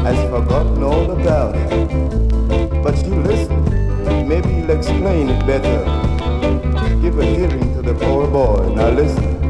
has forgotten all about it. But you listen, maybe you'll explain it better. Give a hearing to the poor boy. Now listen.